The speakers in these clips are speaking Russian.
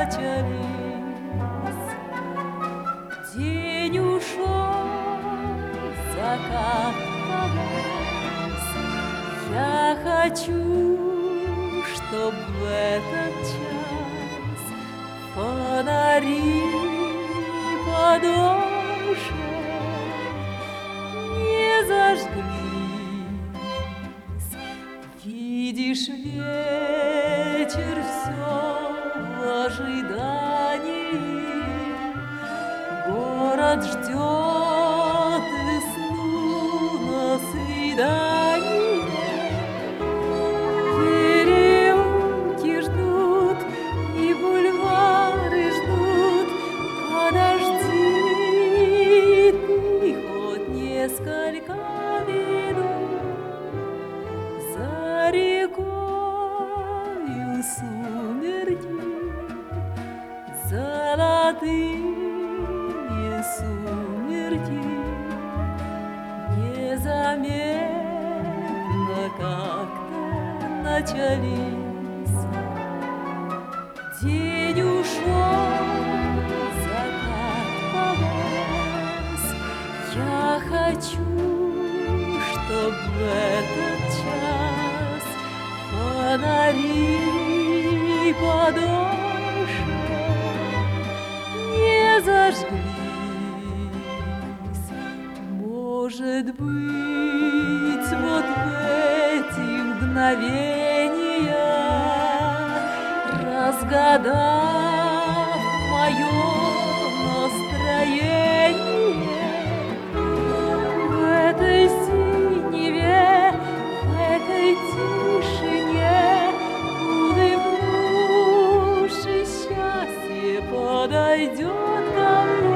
начались. День ушел, закат погас. Я хочу, чтоб в этот час фонари подольше не зажглись. Видишь, вечер все в ожидании, город ждет весну на свидание. Переулки ждут и бульвары ждут. Подожди ты хоть несколько минут. За рекою сумерки, золотые сумерки, незаметно как-то начались. День ушел, закат погас. Я хочу, чтоб в этот час фонари подольше не зажглись. Может быть, вот в эти мгновения, разгадав мое настроение, в этой синеве, в этой тишине, улыбнувшись, счастье подойдет ко мне.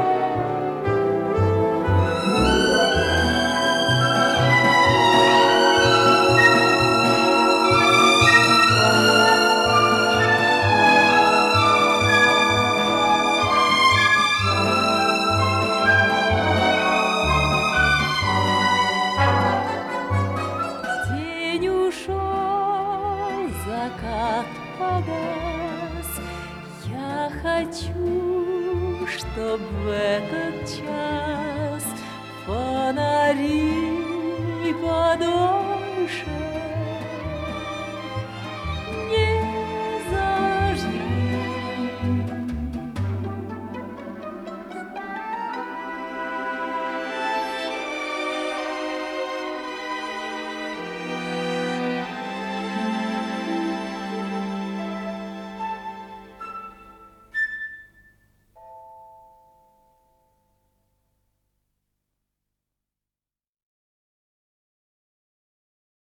День ушел, закат погас. Я хочу, чтоб в этот час фонари подольше